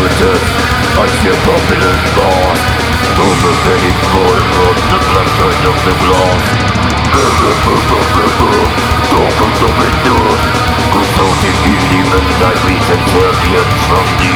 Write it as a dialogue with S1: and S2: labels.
S1: test. I see a populous boss, overfitting for the black side of the glass. Don't come to me, consulting demons, I reach intelligence from the